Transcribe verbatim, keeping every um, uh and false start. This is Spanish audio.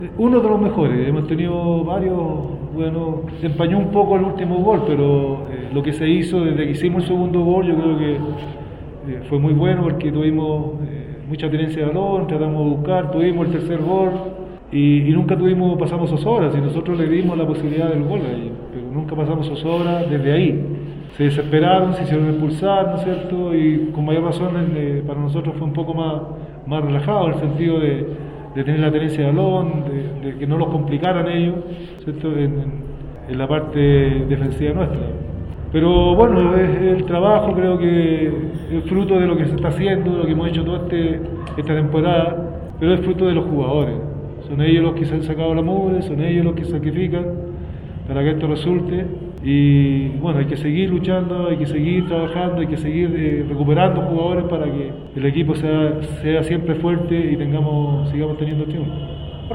Uno de los mejores, hemos tenido varios, bueno, se empañó un poco el último gol, pero eh, lo que se hizo desde que hicimos el segundo gol yo creo que eh, fue muy bueno porque tuvimos eh, mucha tenencia de balón, tratamos de buscar, tuvimos el tercer gol y, y nunca tuvimos, pasamos zozobra, y nosotros le dimos la posibilidad del gol a ellos, pero nunca pasamos zozobra desde ahí. Se desesperaron, se hicieron expulsar, ¿no es cierto? Y con mayor razón eh, para nosotros fue un poco más, más relajado en el sentido de, de tener la tenencia de balón, de, de que no los complicaran ellos, ¿cierto? En, en, en la parte defensiva nuestra. Pero bueno, es el trabajo, creo que es fruto de lo que se está haciendo, de lo que hemos hecho toda este, esta temporada, pero es fruto de los jugadores. Son ellos los que se han sacado la mugre, son ellos los que sacrifican para que esto resulte. Y bueno, hay que seguir luchando, hay que seguir trabajando, hay que seguir eh, recuperando jugadores para que el equipo sea, sea siempre fuerte y tengamos, sigamos teniendo triunfo.